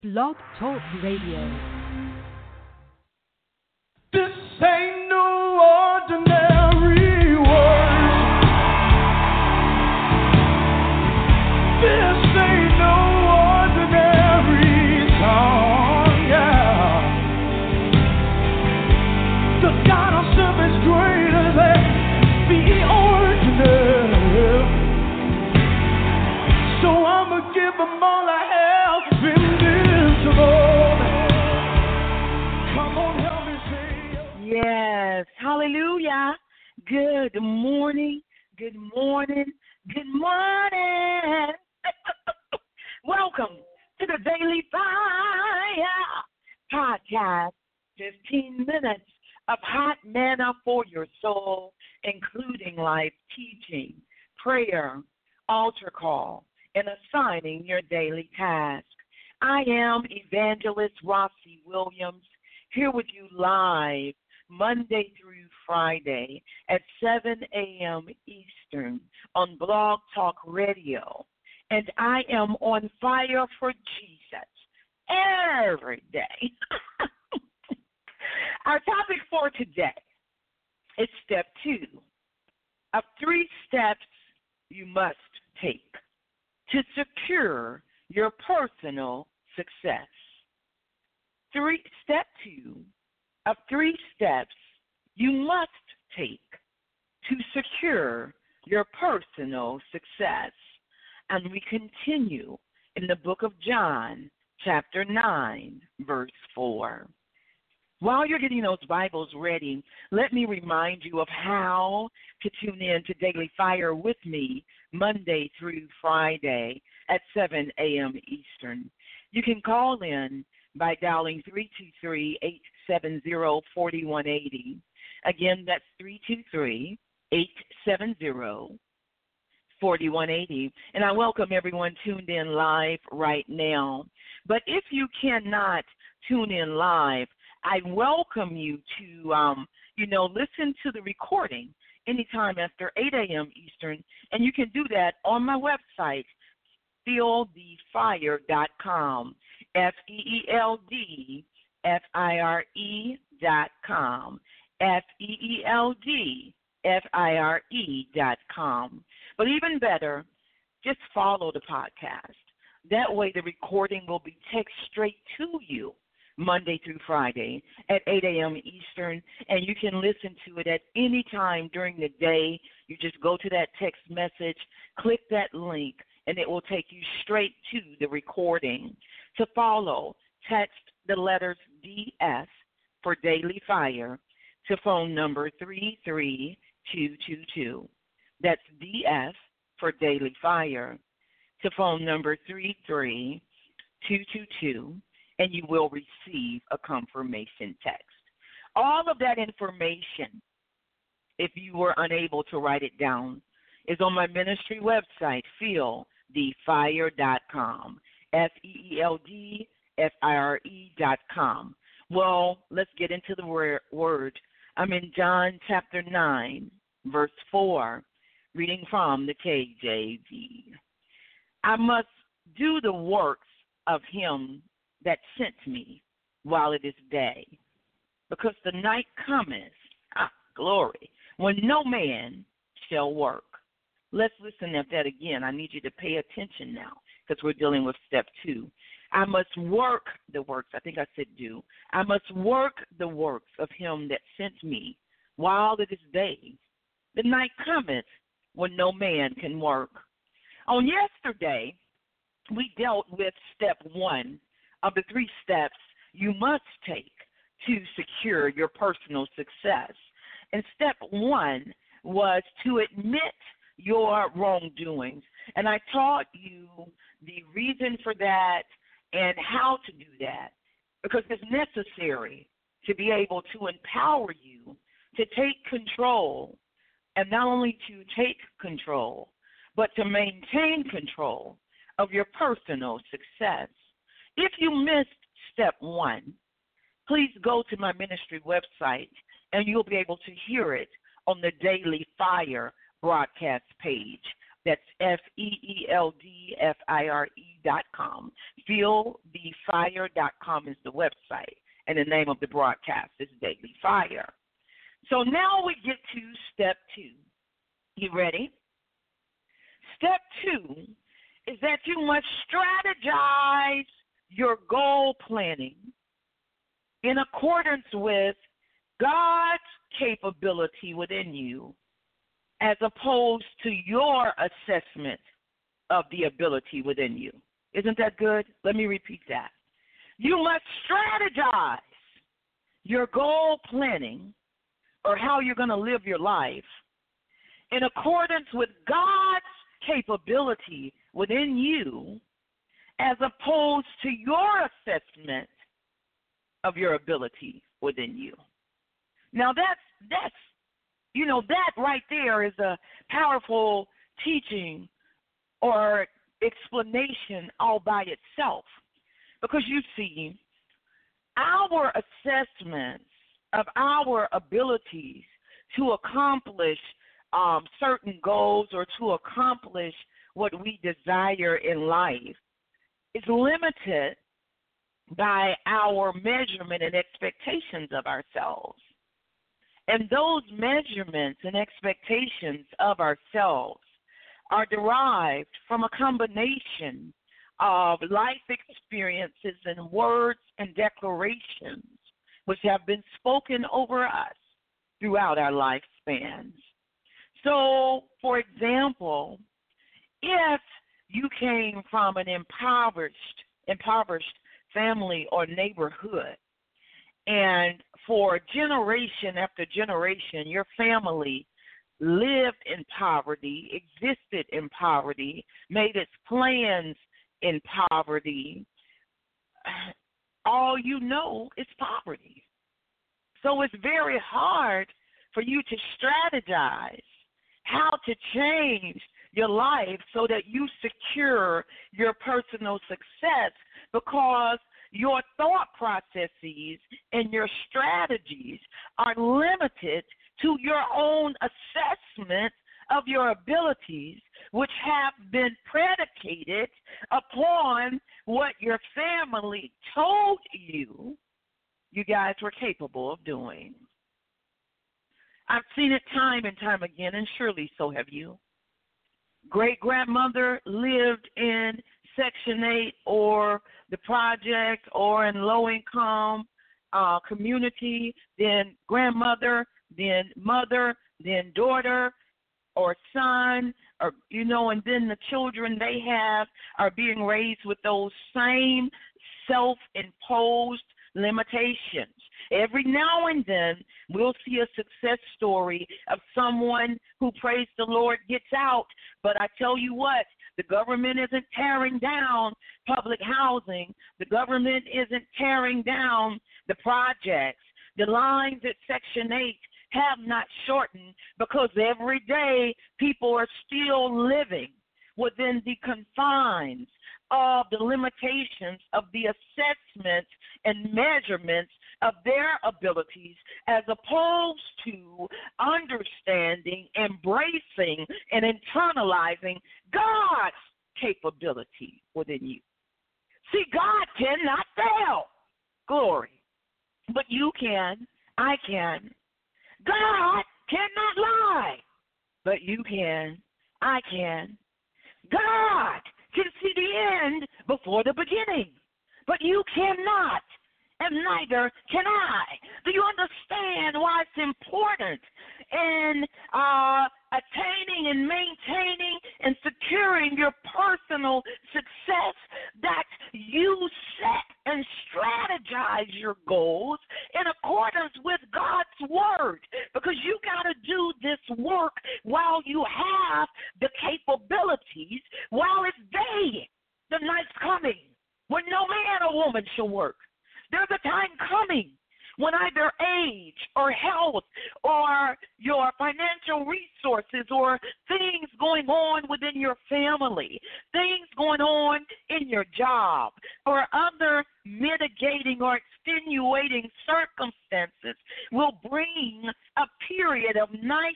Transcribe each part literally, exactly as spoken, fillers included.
Blog Talk Radio. This ain't no ordinary world. This ain't no ordinary song, yeah. The God I serve is greater than the ordinary. So I'ma give them all I have, invincible. Come on, help me sing. Yes, hallelujah. Good morning, good morning, good morning. Welcome to the Daily Fire Podcast. fifteen minutes of hot manna for your soul, including live teaching, prayer, altar call, and assigning your daily task. I am Evangelist Rossi Williams, here with you live Monday through Friday at seven a.m. Eastern on Blog Talk Radio. And I am on fire for Jesus every day. Our topic for today is step two of three steps you must take to secure your personal success. Three, step two of three steps you must take to secure your personal success. And we continue in the book of John, chapter nine, verse four. While you're getting those Bibles ready, let me remind you of how to tune in to Daily Fire with me Monday through Friday at seven a.m. Eastern. You can call in by dialing three two three, eight seven zero, four one eight zero. Again, that's three two three, eight seven zero, four one eight zero. And I welcome everyone tuned in live right now. But if you cannot tune in live, I welcome you to, um, you know, listen to the recording anytime after eight a.m. Eastern, and you can do that on my website, feel the fire dot com, F E E L D F I R E dot com, F E E L D F I R E dot com. But even better, just follow the podcast. That way the recording will be text straight to you Monday through Friday at eight a.m. Eastern, and you can listen to it at any time during the day. You just go to that text message, click that link, and it will take you straight to the recording. To follow, text the letters D S for Daily Fire to phone number three three two two two. That's D S for Daily Fire to phone number three three two two two. And you will receive a confirmation text. All of that information, if you were unable to write it down, is on my ministry website, feel the fire dot com, F E E L D F I R E dot com. Well, let's get into the word. I'm in John chapter nine, verse four, reading from the K J V. I must do the works of him that sent me while it is day, because the night cometh, ah, glory, when no man shall work. Let's listen at that again. I need you to pay attention now, because we're dealing with step two. I must work the works. I think I said do. I must work the works of him that sent me while it is day. The night cometh when no man can work. On yesterday, we dealt with step one of the three steps you must take to secure your personal success. And step one was to admit your wrongdoings. And I taught you the reason for that and how to do that, because it's necessary to be able to empower you to take control, and not only to take control, but to maintain control of your personal success. If you missed step one, please go to my ministry website and you'll be able to hear it on the Daily Fire broadcast page That's F E E L D F I R E dot com. feel the fire dot com is the website, and the name of the broadcast is Daily Fire. So now we get to step two. You ready? Step two is that you must strategize your goal planning in accordance with God's capability within you, as opposed to your assessment of the ability within you. Isn't that good? Let me repeat that. You must strategize your goal planning, or how you're going to live your life, in accordance with God's capability within you, as opposed to your assessment of your ability within you. Now that's that's you know that right there is a powerful teaching or explanation all by itself, because you see, our assessments of our abilities to accomplish um, certain goals or to accomplish what we desire in life is limited by our measurement and expectations of ourselves. And those measurements and expectations of ourselves are derived from a combination of life experiences and words and declarations which have been spoken over us throughout our lifespans. So, for example, if you came from an impoverished, impoverished family or neighborhood, and for generation after generation, your family lived in poverty, existed in poverty, made its plans in poverty, all you know is poverty. So it's very hard for you to strategize how to change your life so that you secure your personal success, because your thought processes and your strategies are limited to your own assessment of your abilities, which have been predicated upon what your family told you you guys were capable of doing. I've seen it time and time again, and surely so have you. Great-grandmother lived in Section eight or the project or in low-income uh, community, then grandmother, then mother, then daughter or son, or, you know, and then the children they have are being raised with those same self-imposed limitations. Every now and then, we'll see a success story of someone who, praise the Lord, gets out. But I tell you what, the government isn't tearing down public housing. The government isn't tearing down the projects. The lines at Section eight have not shortened, because every day people are still living within the confines of the limitations of the assessments and measurements of their abilities, as opposed to understanding, embracing, and internalizing God's capability within you. See, God cannot fail. Glory. But you can. I can. God cannot lie. But you can. I can. God can see the end before the beginning. But you cannot. And neither can I. Do you understand why it's important in uh, attaining and maintaining and securing your personal success that you set and strategize your goals in accordance with God's word? Because you got to do this work while you have the capabilities, while it's day. The night's coming when no man or woman shall work. There's a time coming when either age or health or your financial resources or things going on within your family, things going on in your job, or other mitigating or extenuating circumstances will bring a period of night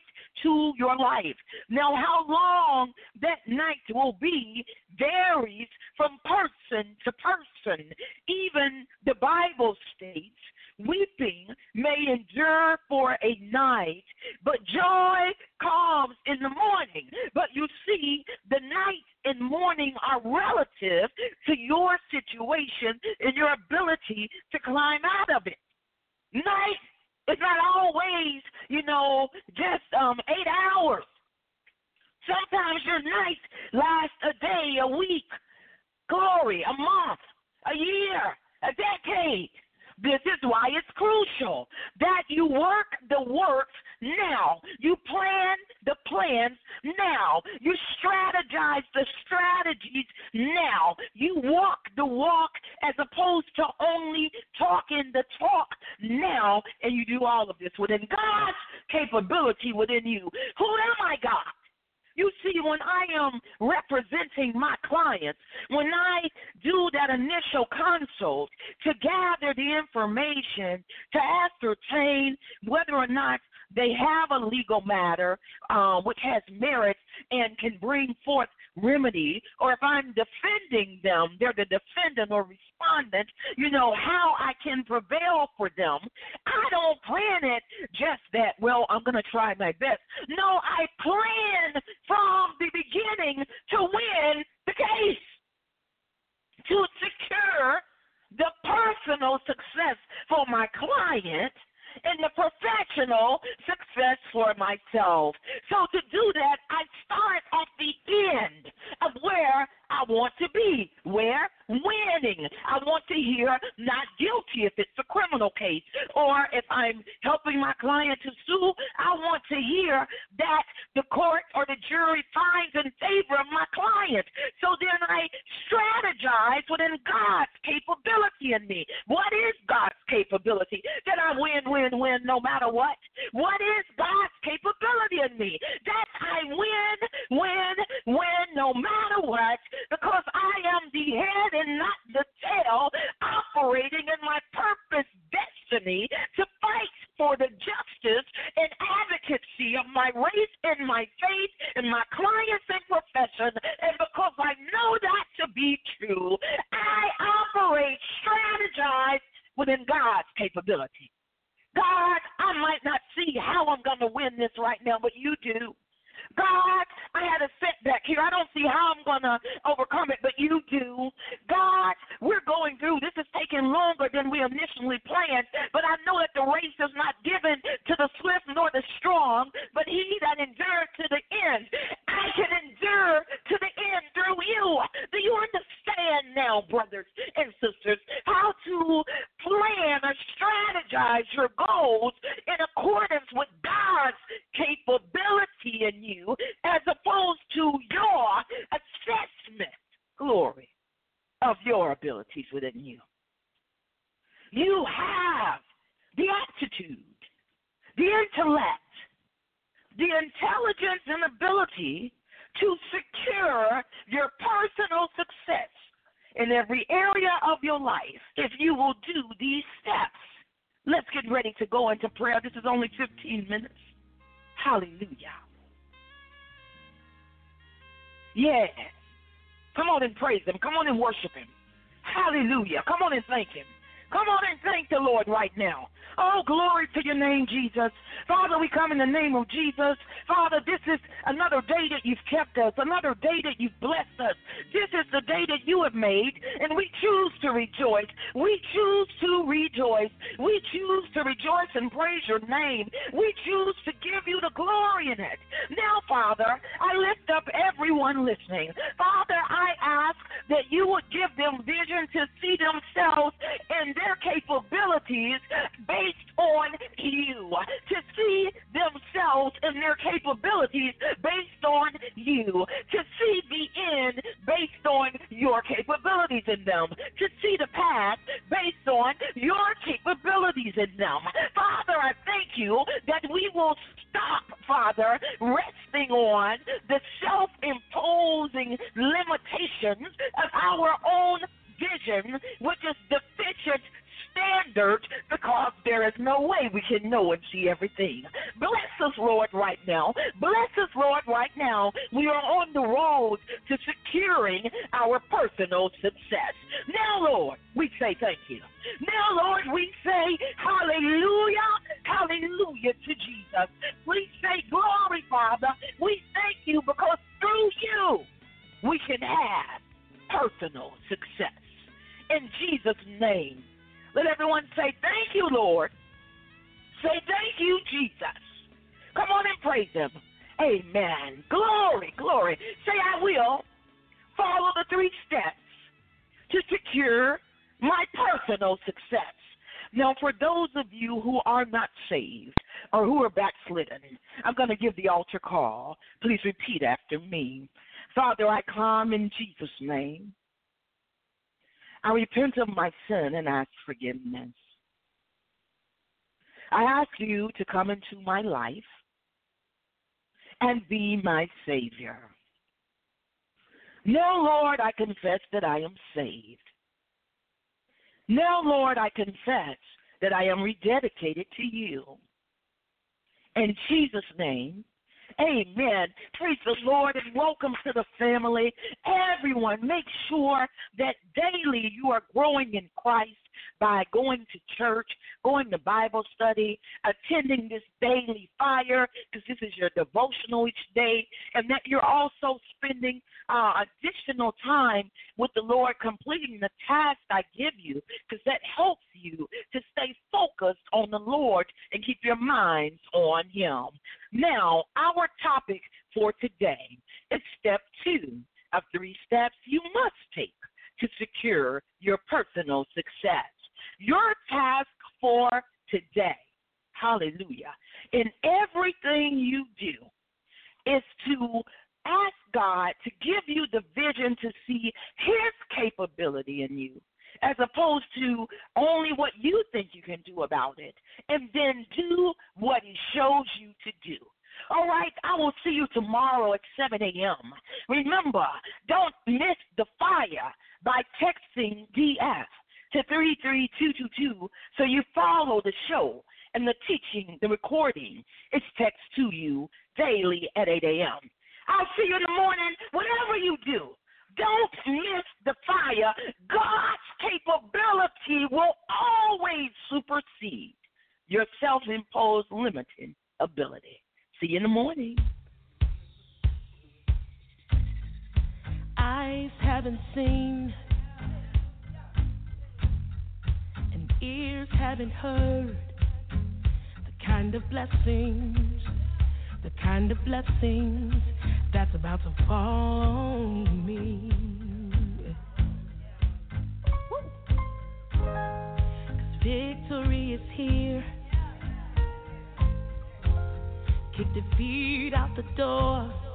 into your life. Now, how long that night will be varies from person to person. Even the Bible states, weeping may endure for a night, but joy comes in the morning. But you see, the night and morning are relative to your situation and your ability to climb out of it. Night is not always, you know, just um, eight hours. Sometimes your night lasts a day, a week, glory, a month, a year, a decade. This is why it's crucial that you work the works now. You plan the plans now. You strategize the strategies now. You walk the walk as opposed to only talking the talk now. And you do all of this within God's capability within you. Who am I, God? You see, when I am representing my clients, when I do that initial consult to gather the information to ascertain whether or not they have a legal matter uh, which has merit and can bring forth remedy, or if I'm defending them, they're the defendant or respondent, you know, how I can prevail for them. I don't plan it just that, well, I'm going to try my best. No, I plan from the beginning to win the case, to secure the personal success for my client and the professional success for myself. So to do that, I start at the end of where I want to be. Where? Winning. I want to hear not guilty if it's a criminal case, or if I'm helping my client to sue, I want to hear that the court or the jury finds in favor of my client. So then I strategize within God's capability in me. What is God's capability? That I win, win, win no matter what. What is God's capability in me? That I win, win, win no matter what, because I am the head and not the tail, operating in my purpose destiny to fight for the justice and advocacy of my race and my faith and my clients and profession. And because I know that to be true, I operate, strategize within God's capability. God, I might not see how I'm going to win this right now, but you do. God, I had a setback here. I don't see how I'm going to overcome it, but you do. God, we're going through. This is taking longer than we initially planned, but I know that the race is not given to the swift nor the strong, but he that endures to the end. I can endure to the end through you. Do you understand now, brothers and sisters, how to plan or strategize your goals in accordance with God's capability in you, as opposed to your assessment, glory, of your abilities within you. You have the aptitude, the intellect, the intelligence and ability to secure your personal success in every area of your life if you will do these steps. Let's get ready to go into prayer. This is only fifteen minutes. Hallelujah. Yeah. Come on and praise him. Come on and worship him. Hallelujah. Come on and thank him. Come on and thank the Lord right now. Oh, glory to your name, Jesus. Father, we come in the name of Jesus. Father, this is another day that you've kept us, another day that you've blessed us. This is the day that you have made, and we choose to rejoice. We choose to rejoice. We choose to rejoice and praise your name. We choose to give you the glory in it. Now, Father, I lift up everyone listening. Father, I ask that you would give them vision to see themselves and their capabilities based on you, to see themselves and their capabilities based on you, to see the end based on your capabilities in them, to see the path based on your capabilities in them. Father, I thank you that we will stop, Father, resting on the self-imposing limitations of our own vision, which is deficient standard, because there is no way we can know and see everything. Bless us, Lord, right now. Bless us, Lord, right now. We are on the road to securing our personal success. Now, Lord, we say thank you. Now, Lord, we say hallelujah, hallelujah to Jesus. We say glory, Father. We thank you because through you we can have personal success. In Jesus' name, let everyone say thank you, Lord. Say thank you, Jesus. Come on and praise him. Amen. Glory, glory. Say I will follow the three steps to secure my personal success. Now, for those of you who are not saved or who are backslidden, I'm going to give the altar call. Please repeat after me. Father, I come in Jesus' name. I repent of my sin and ask forgiveness. I ask you to come into my life and be my Savior. Now, Lord, I confess that I am saved. Now, Lord, I confess that I am rededicated to you. In Jesus' name, amen. Praise the Lord and welcome to the family. Everyone, make sure that daily you are growing in Christ by going to church, going to Bible study, attending this daily fire, because this is your devotional each day, and that you're also spending uh, additional time with the Lord completing the task I give you, because that helps you to stay focused on the Lord and keep your minds on him. Now, our topic for today is step two of three steps you must take to secure your personal success. Your task for today, hallelujah, in everything you do is to ask God to give you the vision to see his capability in you, as opposed to only what you think you can do about it, and then do what he shows you to do. All right, I will see you tomorrow at seven a.m. Remember, don't miss the fire by texting D F to three three two two two so you follow the show and the teaching, the recording. It's text to you daily at eight a.m. I'll see you in the morning. Whatever you do, don't miss the fire. God's capability will always supersede your self-imposed limited ability. See you in the morning. Eyes haven't seen, and ears haven't heard the kind of blessings, the kind of blessings that's about to fall on me. 'Cause victory is here. Kick defeat out the door.